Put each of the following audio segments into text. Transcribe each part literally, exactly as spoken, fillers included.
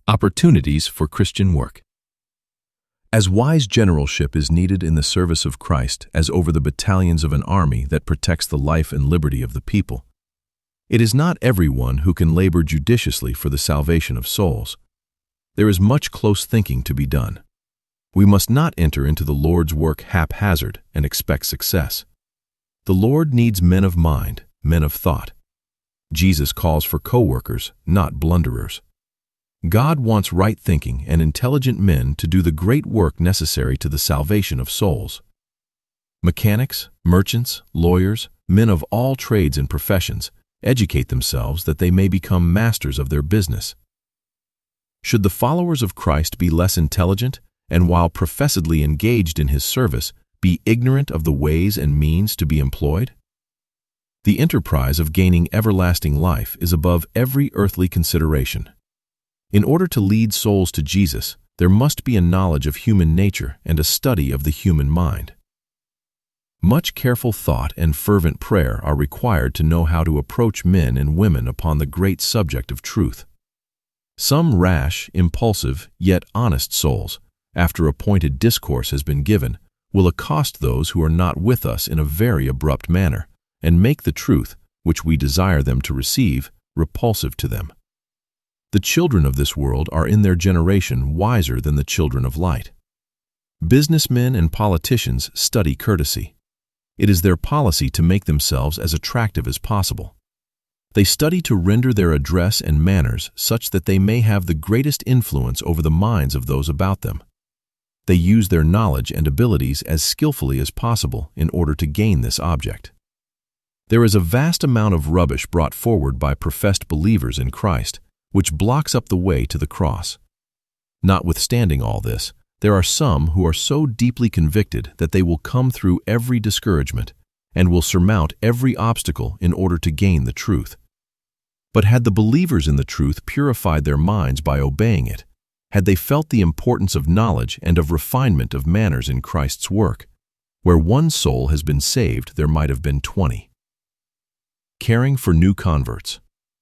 Opportunities for Christian work. As wise generalship is needed in the service of Christ as over the battalions of an army that protects the life and liberty of the people, it is not everyone who can labor judiciously for the salvation of souls. There is much close thinking to be done. We must not enter into the Lord's work haphazard and expect success. The Lord needs men of mind, men of thought. Jesus calls for co-workers, not blunderers. God wants right thinking and intelligent men to do the great work necessary to the salvation of souls. Mechanics, merchants, lawyers, men of all trades and professions educate themselves that they may become masters of their business. Should the followers of Christ be less intelligent and, while professedly engaged in his service, be ignorant of the ways and means to be employed? The enterprise of gaining everlasting life is above every earthly consideration. In order to lead souls to Jesus, there must be a knowledge of human nature and a study of the human mind. Much careful thought and fervent prayer are required to know how to approach men and women upon the great subject of truth. Some rash, impulsive, yet honest souls, after appointed discourse has been given, will accost those who are not with us in a very abrupt manner, and make the truth, which we desire them to receive, repulsive to them. The children of this world are in their generation wiser than the children of light. Businessmen and politicians study courtesy. It is their policy to make themselves as attractive as possible. They study to render their address and manners such that they may have the greatest influence over the minds of those about them. They use their knowledge and abilities as skillfully as possible in order to gain this object. There is a vast amount of rubbish brought forward by professed believers in Christ, which blocks up the way to the cross. Notwithstanding all this, there are some who are so deeply convicted that they will come through every discouragement and will surmount every obstacle in order to gain the truth. But had the believers in the truth purified their minds by obeying it, had they felt the importance of knowledge and of refinement of manners in Christ's work, where one soul has been saved, there might have been twenty. Caring for new converts.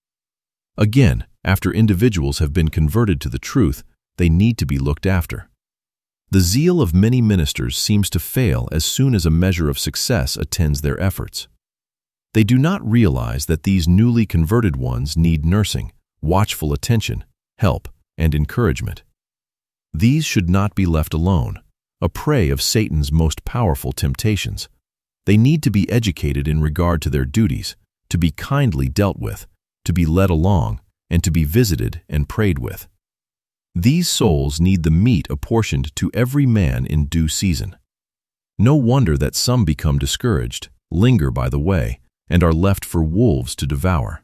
Again, after individuals have been converted to the truth, they need to be looked after. The zeal of many ministers seems to fail as soon as a measure of success attends their efforts. They do not realize that these newly converted ones need nursing, watchful attention, help, and encouragement. These should not be left alone, a prey of Satan's most powerful temptations. They need to be educated in regard to their duties, to be kindly dealt with, to be led along, and to be visited and prayed with. These souls need the meat apportioned to every man in due season. No wonder that some become discouraged, linger by the way, and are left for wolves to devour.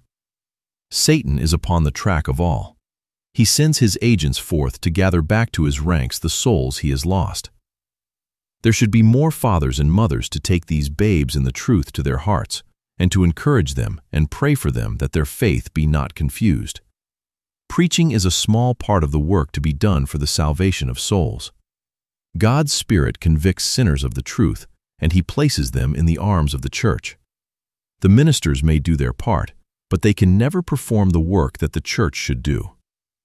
Satan is upon the track of all. He sends his agents forth to gather back to his ranks the souls he has lost. There should be more fathers and mothers to take these babes in the truth to their hearts, and to encourage them and pray for them that their faith be not confused. Preaching is a small part of the work to be done for the salvation of souls. God's Spirit convicts sinners of the truth, and he places them in the arms of the church. The ministers may do their part, but they can never perform the work that the church should do.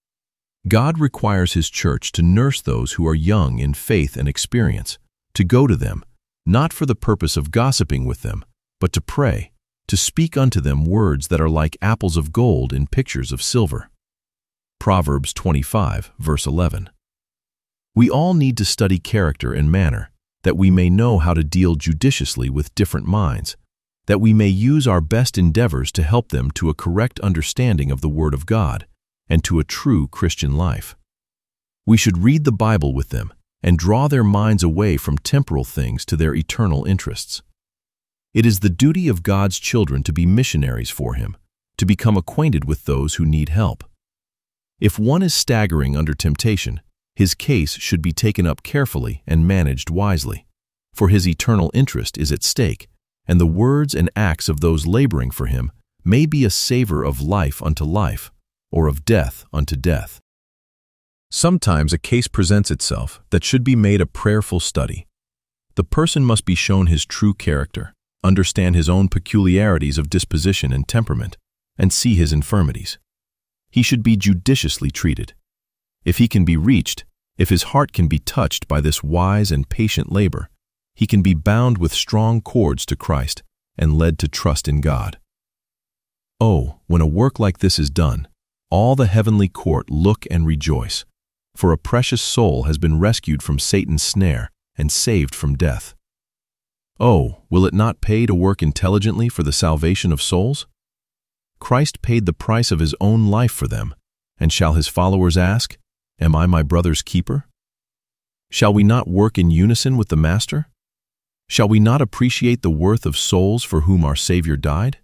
God requires his church to nurse those who are young in faith and experience, to go to them, not for the purpose of gossiping with them, but to pray, to speak unto them words that are like apples of gold in pictures of silver. Proverbs twenty-five, verse eleven. We all need to study character and manner, that we may know how to deal judiciously with different minds, that we may use our best endeavors to help them to a correct understanding of the Word of God and to a true Christian life. We should read the Bible with them and draw their minds away from temporal things to their eternal interests. It is the duty of God's children to be missionaries for him, to become acquainted with those who need help. If one is staggering under temptation, his case should be taken up carefully and managed wisely, for his eternal interest is at stake, and the words and acts of those laboring for him may be a savor of life unto life, or of death unto death. Sometimes a case presents itself that should be made a prayerful study. The person must be shown his true character, understand his own peculiarities of disposition and temperament, and see his infirmities. He should be judiciously treated. If he can be reached, if his heart can be touched by this wise and patient labor, he can be bound with strong cords to Christ and led to trust in God. Oh, when a work like this is done, all the heavenly court look and rejoice, for a precious soul has been rescued from Satan's snare and saved from death. Oh, will it not pay to work intelligently for the salvation of souls? Christ paid the price of his own life for them, and shall his followers ask, "Am I my brother's keeper?" Shall we not work in unison with the Master? Shall we not appreciate the worth of souls for whom our Savior died?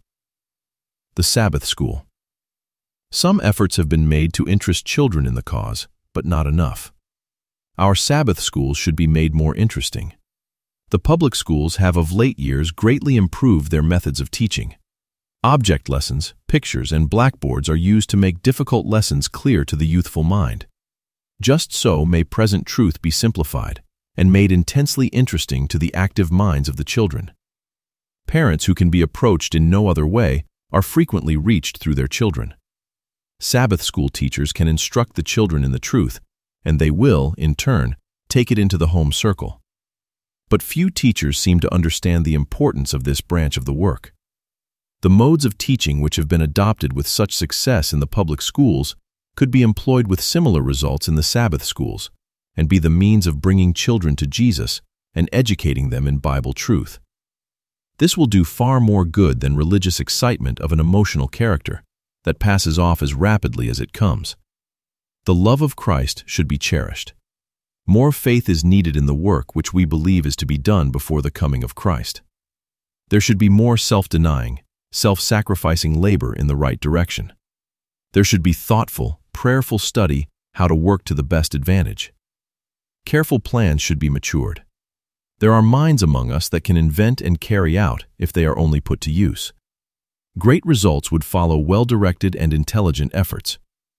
The Sabbath School. Some efforts have been made to interest children in the cause, but not enough. Our Sabbath schools should be made more interesting. The public schools have of late years greatly improved their methods of teaching. Object lessons, pictures, and blackboards are used to make difficult lessons clear to the youthful mind. Just so may present truth be simplified and made intensely interesting to the active minds of the children. Parents who can be approached in no other way are frequently reached through their children. Sabbath school teachers can instruct the children in the truth, and they will, in turn, take it into the home circle. But few teachers seem to understand the importance of this branch of the work. The modes of teaching which have been adopted with such success in the public schools could be employed with similar results in the Sabbath schools, and be the means of bringing children to Jesus and educating them in Bible truth. This will do far more good than religious excitement of an emotional character that passes off as rapidly as it comes. The love of Christ should be cherished. More faith is needed in the work which we believe is to be done before the coming of Christ. There should be more self-denying, self-sacrificing labor in the right direction. There should be thoughtful, prayerful study how to work to the best advantage. Careful plans should be matured. There are minds among us that can invent and carry out if they are only put to use. Great results would follow well-directed and intelligent efforts.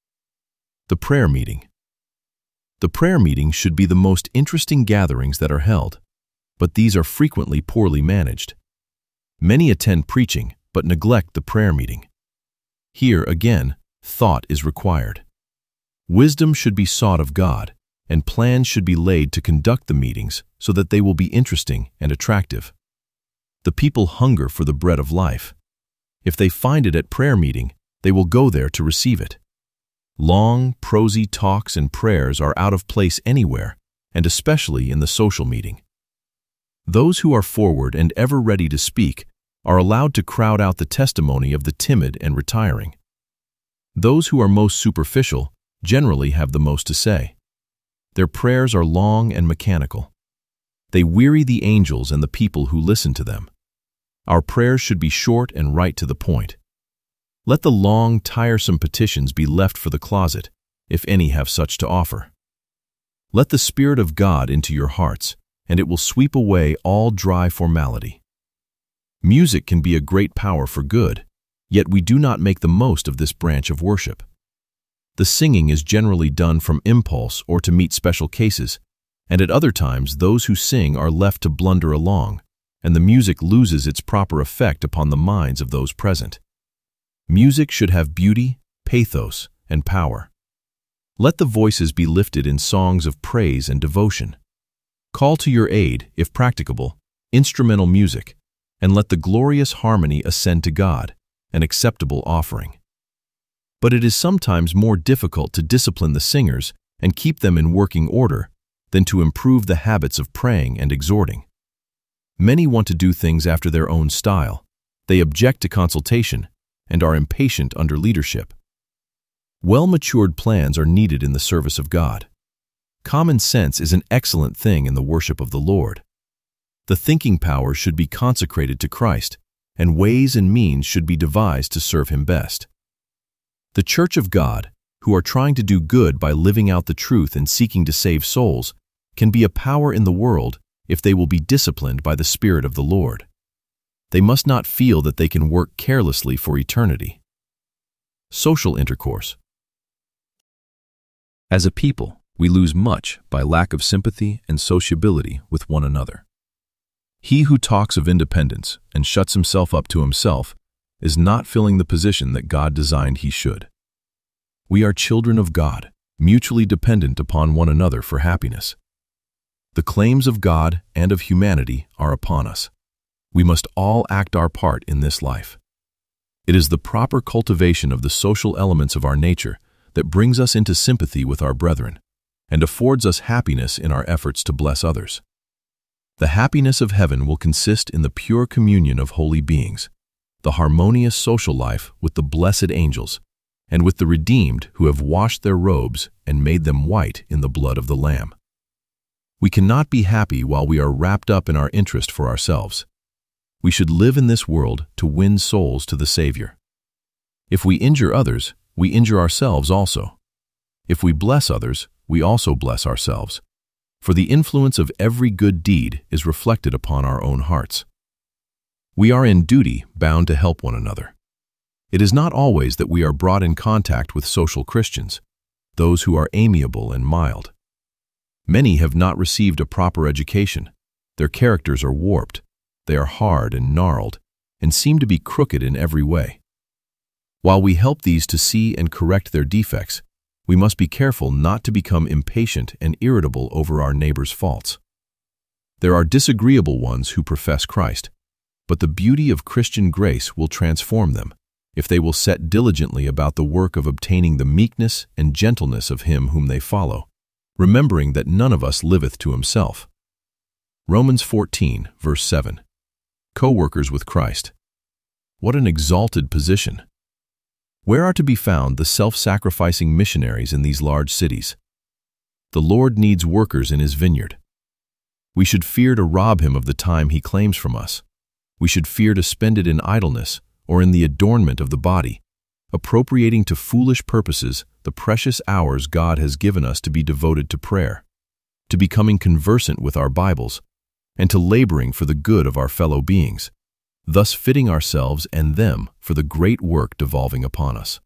The prayer meeting. The prayer meeting should be the most interesting gatherings that are held, but these are frequently poorly managed. Many attend preaching, but neglect the prayer meeting. Here, again, thought is required. Wisdom should be sought of God, and plans should be laid to conduct the meetings so that they will be interesting and attractive. The people hunger for the bread of life. If they find it at prayer meeting, they will go there to receive it. Long, prosy talks and prayers are out of place anywhere, and especially in the social meeting. Those who are forward and ever ready to speak are allowed to crowd out the testimony of the timid and retiring. Those who are most superficial generally have the most to say. Their prayers are long and mechanical. They weary the angels and the people who listen to them. Our prayers should be short and right to the point. Let the long, tiresome petitions be left for the closet, if any have such to offer. Let the Spirit of God into your hearts, and it will sweep away all dry formality. Music can be a great power for good, yet we do not make the most of this branch of worship. The singing is generally done from impulse or to meet special cases, and at other times those who sing are left to blunder along, and the music loses its proper effect upon the minds of those present. Music should have beauty, pathos, and power. Let the voices be lifted in songs of praise and devotion. Call to your aid, if practicable, instrumental music, and let the glorious harmony ascend to God, an acceptable offering. But it is sometimes more difficult to discipline the singers and keep them in working order than to improve the habits of praying and exhorting. Many want to do things after their own style. They object to consultation and are impatient under leadership. Well-matured plans are needed in the service of God. Common sense is an excellent thing in the worship of the Lord. The thinking power should be consecrated to Christ, and ways and means should be devised to serve Him best. The Church of God, who are trying to do good by living out the truth and seeking to save souls, can be a power in the world if they will be disciplined by the Spirit of the Lord. They must not feel that they can work carelessly for eternity. Social intercourse. As a people, we lose much by lack of sympathy and sociability with one another. He who talks of independence and shuts himself up to himself is not filling the position that God designed he should. We are children of God, mutually dependent upon one another for happiness. The claims of God and of humanity are upon us. We must all act our part in this life. It is the proper cultivation of the social elements of our nature that brings us into sympathy with our brethren and affords us happiness in our efforts to bless others. The happiness of heaven will consist in the pure communion of holy beings, the harmonious social life with the blessed angels, and with the redeemed who have washed their robes and made them white in the blood of the Lamb. We cannot be happy while we are wrapped up in our interest for ourselves. We should live in this world to win souls to the Savior. If we injure others, we injure ourselves also. If we bless others, we also bless ourselves. For the influence of every good deed is reflected upon our own hearts. We are in duty bound to help one another. It is not always that we are brought in contact with social Christians, those who are amiable and mild. Many have not received a proper education. Their characters are warped. They are hard and gnarled, and seem to be crooked in every way. While we help these to see and correct their defects, we must be careful not to become impatient and irritable over our neighbor's faults. There are disagreeable ones who profess Christ, but the beauty of Christian grace will transform them if they will set diligently about the work of obtaining the meekness and gentleness of him whom they follow, remembering that none of us liveth to himself. Romans fourteen, verse seven. Co-workers with Christ. What an exalted position! Where are to be found the self-sacrificing missionaries in these large cities? The Lord needs workers in his vineyard. We should fear to rob him of the time he claims from us. We should fear to spend it in idleness or in the adornment of the body, appropriating to foolish purposes the precious hours God has given us to be devoted to prayer, to becoming conversant with our Bibles, and to laboring for the good of our fellow beings, thus fitting ourselves and them for the great work devolving upon us.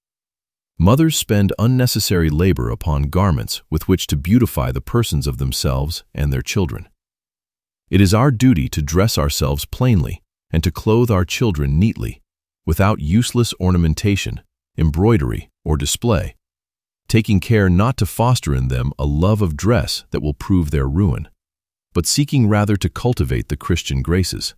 Mothers spend unnecessary labor upon garments with which to beautify the persons of themselves and their children. It is our duty to dress ourselves plainly and to clothe our children neatly, without useless ornamentation, embroidery, or display, taking care not to foster in them a love of dress that will prove their ruin, but seeking rather to cultivate the Christian graces.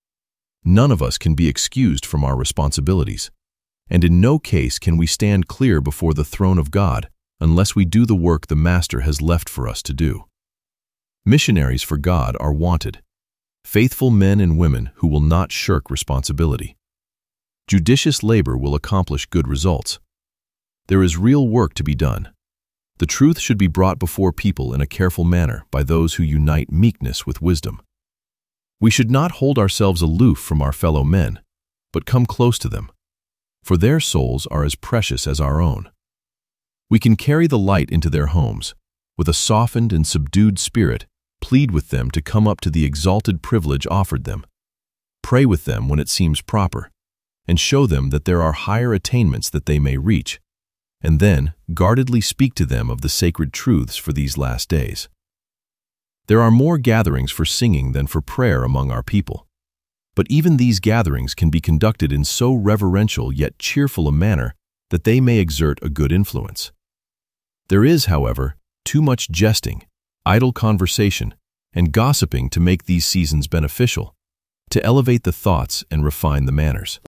None of us can be excused from our responsibilities, and in no case can we stand clear before the throne of God unless we do the work the Master has left for us to do. Missionaries for God are wanted, faithful men and women who will not shirk responsibility. Judicious labor will accomplish good results. There is real work to be done. The truth should be brought before people in a careful manner by those who unite meekness with wisdom. We should not hold ourselves aloof from our fellow men, but come close to them, for their souls are as precious as our own. We can carry the light into their homes, with a softened and subdued spirit, plead with them to come up to the exalted privilege offered them, pray with them when it seems proper, and show them that there are higher attainments that they may reach, and then guardedly speak to them of the sacred truths for these last days. There are more gatherings for singing than for prayer among our people, but even these gatherings can be conducted in so reverential yet cheerful a manner that they may exert a good influence. There is, however, too much jesting, idle conversation, and gossiping to make these seasons beneficial, to elevate the thoughts and refine the manners.